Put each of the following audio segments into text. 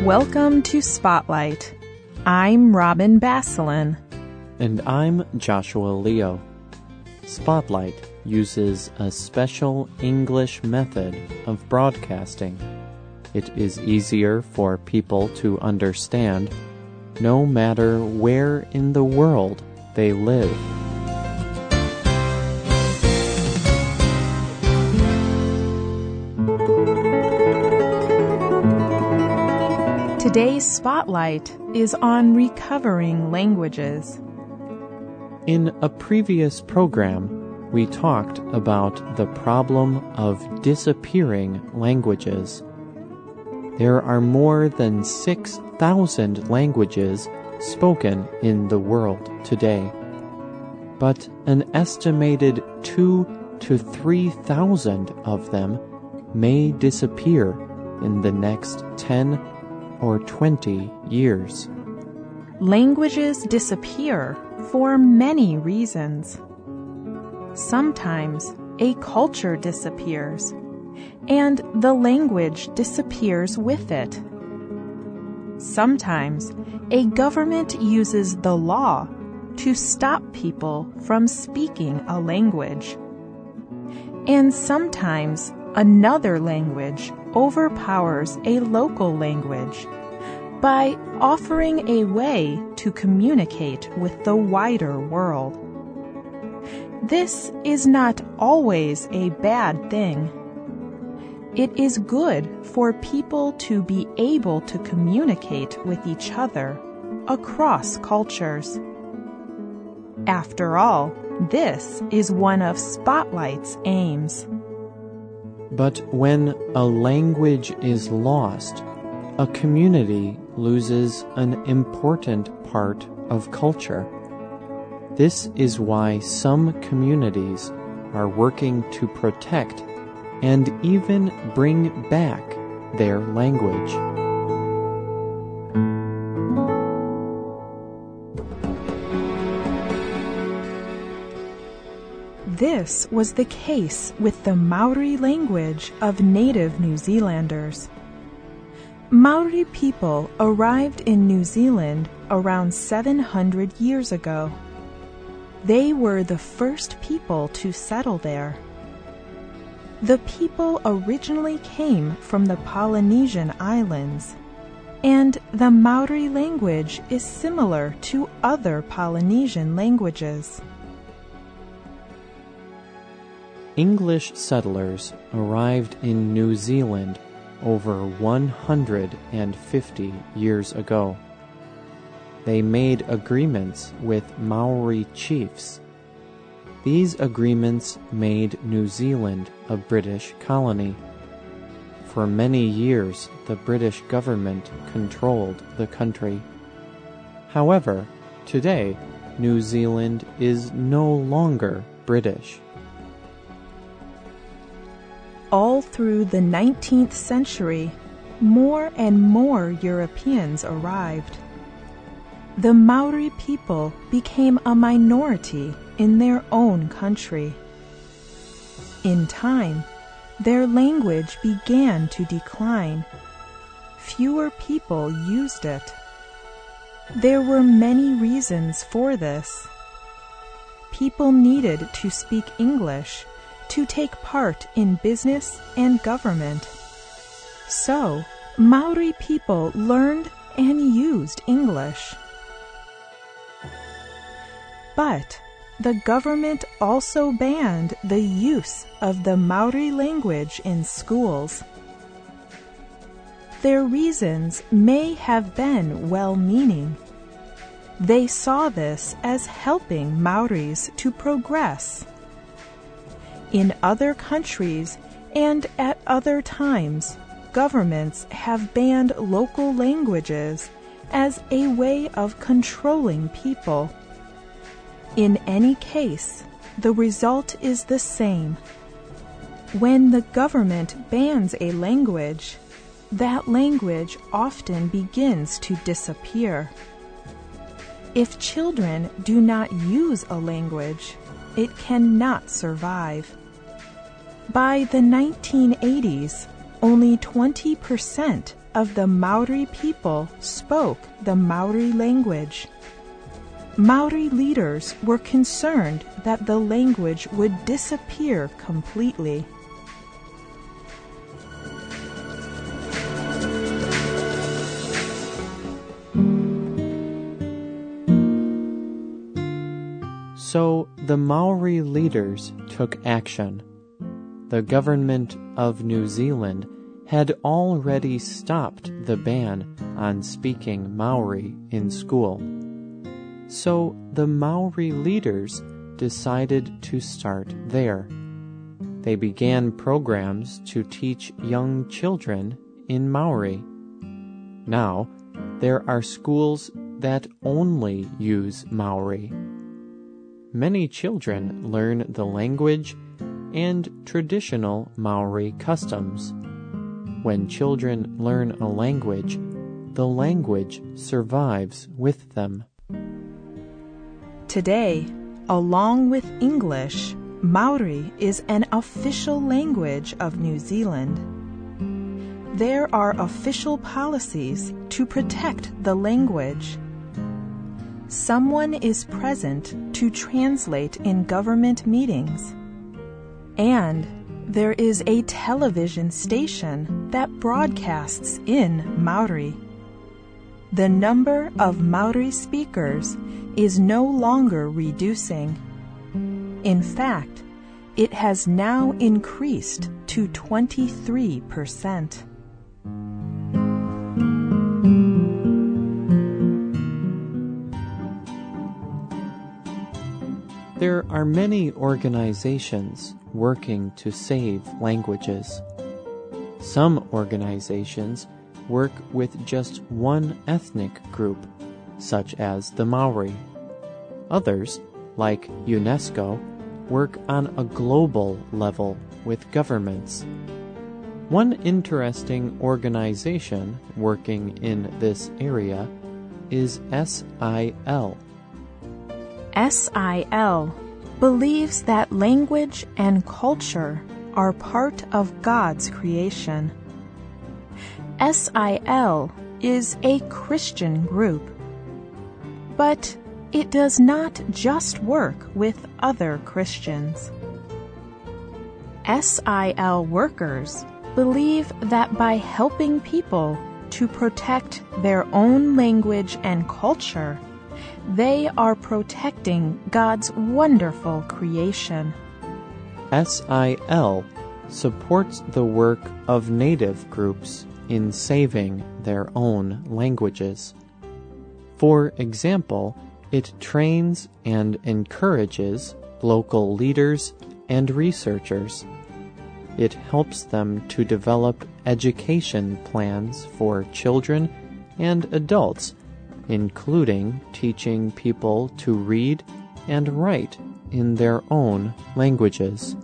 Welcome to Spotlight. I'm Robin Basselin. And I'm Joshua Leo. Spotlight uses a special English method of broadcasting. It is easier for people to understand, no matter where in the world they live. Today's Spotlight is on recovering languages. In a previous program, we talked about the problem of disappearing languages. There are more than 6,000 languages spoken in the world today, but an estimated 2,000 to 3,000 of them may disappear in the next 10 or 20 years. Languages disappear for many reasons. Sometimes a culture disappears, and the language disappears with it. Sometimes a government uses the law to stop people from speaking a language. And sometimes another language overpowers a local language by offering a way to communicate with the wider world. This is not always a bad thing. It is good for people to be able to communicate with each other across cultures. After all, this is one of Spotlight's aims. But when a language is lost, a community loses an important part of culture. This is why some communities are working to protect and even bring back their language. This was the case with the Maori language of native New Zealanders. Maori people arrived in New Zealand around 700 years ago. They were the first people to settle there. The people originally came from the Polynesian Islands, and the Maori language is similar to other Polynesian languages. English settlers arrived in New Zealand over 150 years ago. They made agreements with Maori chiefs. These agreements made New Zealand a British colony. For many years, the British government controlled the country. However, today, New Zealand is no longer British. All through the 19th century, more and more Europeans arrived. The Maori people became a minority in their own country. In time, their language began to decline. Fewer people used it. There were many reasons for this. People needed to speak English to take part in business and government. So, Maori people learned and used English. But the government also banned the use of the Maori language in schools. Their reasons may have been well-meaning. They saw this as helping Maoris to progress. In other countries and at other times, governments have banned local languages as a way of controlling people. In any case, the result is the same. When the government bans a language, that language often begins to disappear. If children do not use a language, it cannot survive. By the 1980s, only 20% of the Maori people spoke the Maori language. Maori leaders were concerned that the language would disappear completely. So the Maori leaders took action. The government of New Zealand had already stopped the ban on speaking Maori in school. So the Maori leaders decided to start there. They began programs to teach young children in Maori. Now, there are schools that only use Maori. Many children learn the language and traditional Maori customs. When children learn a language, the language survives with them. Today, along with English, Maori is an official language of New Zealand. There are official policies to protect the language. Someone is present to translate in government meetings. And there is a television station that broadcasts in Maori. The number of Maori speakers is no longer reducing. In fact, it has now increased to 23%. There are many organizations working to save languages. Some organizations work with just one ethnic group, such as the Maori. Others, like UNESCO, work on a global level with governments. One interesting organization working in this area is SIL. SIL believes that language and culture are part of God's creation. SIL is a Christian group, but it does not just work with other Christians. SIL workers believe that by helping people to protect their own language and culture, they are protecting God's wonderful creation. SIL supports the work of native groups in saving their own languages. For example, it trains and encourages local leaders and researchers. It helps them to develop education plans for children and adults, including teaching people to read and write in their own languages.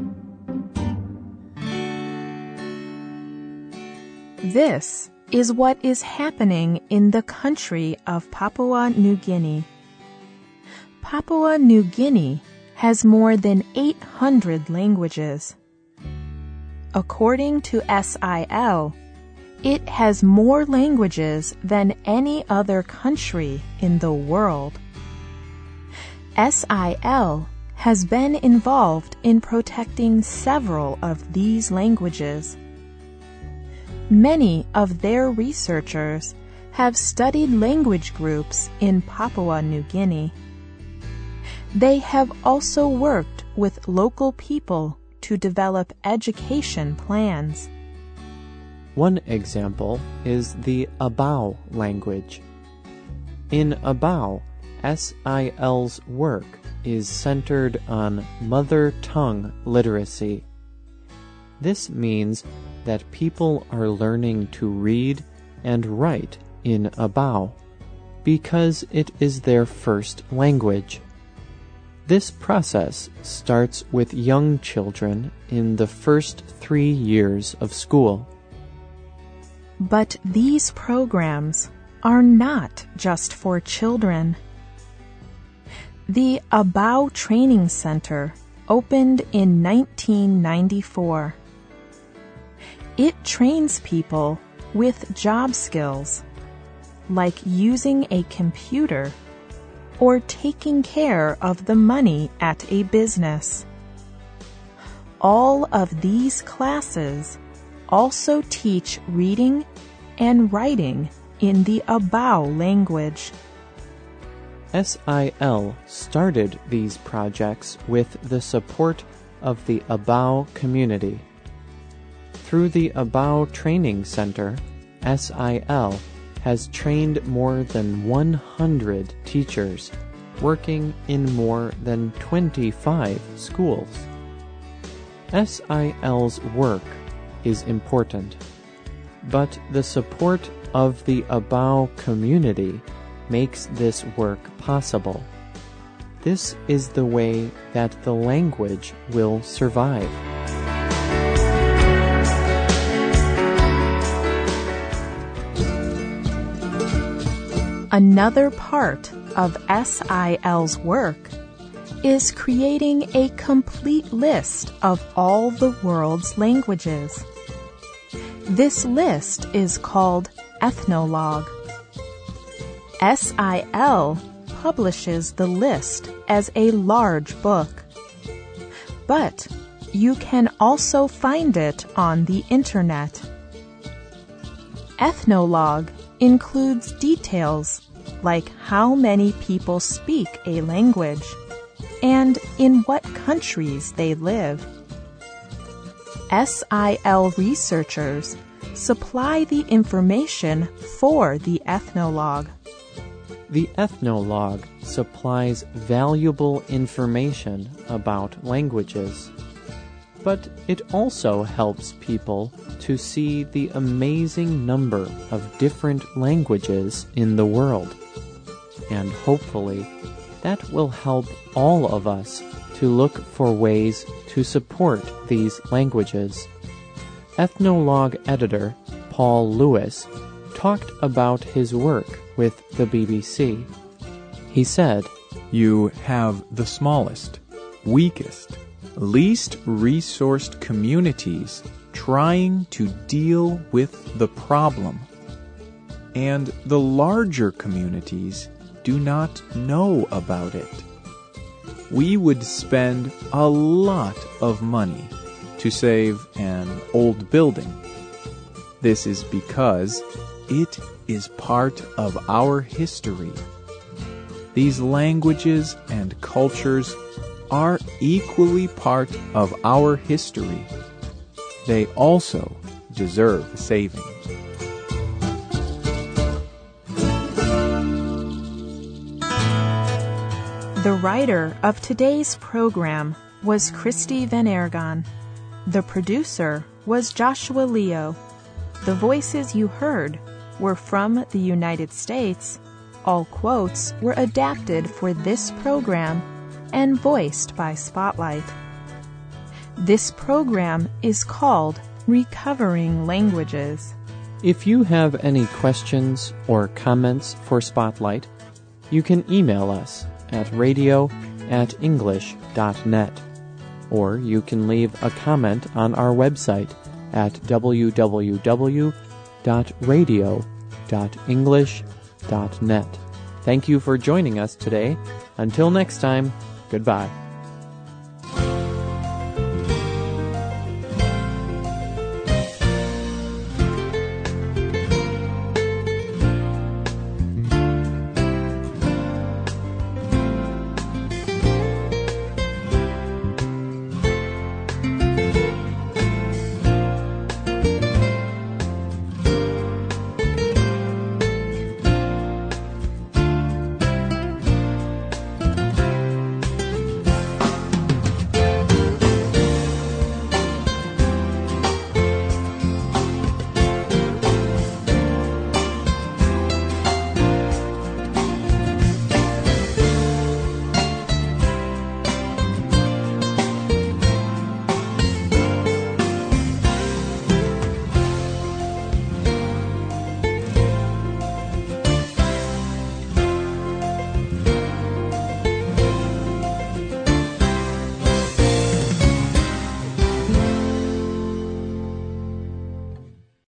This is what is happening in the country of Papua New Guinea. Papua New Guinea has more than 800 languages. According to SIL, it has more languages than any other country in the world. SIL has been involved in protecting several of these languages. Many of their researchers have studied language groups in Papua New Guinea. They have also worked with local people to develop education plans. One example is the Abau language. In Abau, SIL's work is centered on mother tongue literacy. This means that people are learning to read and write in Abau because it is their first language. This process starts with young children in the first 3 years of school. But these programs are not just for children. The Abau Training Center opened in 1994. It trains people with job skills, like using a computer or taking care of the money at a business. All of these classes also teach reading and writing in the Abao language. SIL started these projects with the support of the Abao community. Through the Abao Training Center, SIL has trained more than 100 teachers working in more than 25 schools. SIL's work is important, but the support of the Abao community makes this work possible. This is the way that the language will survive. Another part of SIL's work is creating a complete list of all the world's languages. This list is called Ethnologue. SIL publishes the list as a large book, but you can also find it on the internet. Ethnologue includes details like how many people speak a language and in what countries they live. SIL researchers supply the information for the Ethnologue. The Ethnologue supplies valuable information about languages, but it also helps people to see the amazing number of different languages in the world. And hopefully, that will help all of us to look for ways to support these languages. Ethnologue editor Paul Lewis talked about his work with the BBC. He said, "You have the smallest, weakest, least resourced communities trying to deal with the problem. And the larger communities do not know about it. We would spend a lot of money to save an old building. This is because it is part of our history. These languages and cultures are equally part of our history. They also deserve saving." The writer of today's program was Christy Van Ergon. The producer was Joshua Leo. The voices you heard were from the United States. All quotes were adapted for this program and voiced by Spotlight. This program is called Recovering Languages. if you have any questions or comments for Spotlight, you can email us at radio@english.net, or you can leave a comment on our website at www.radio.english.net. Thank you for joining us today. Until next time, goodbye.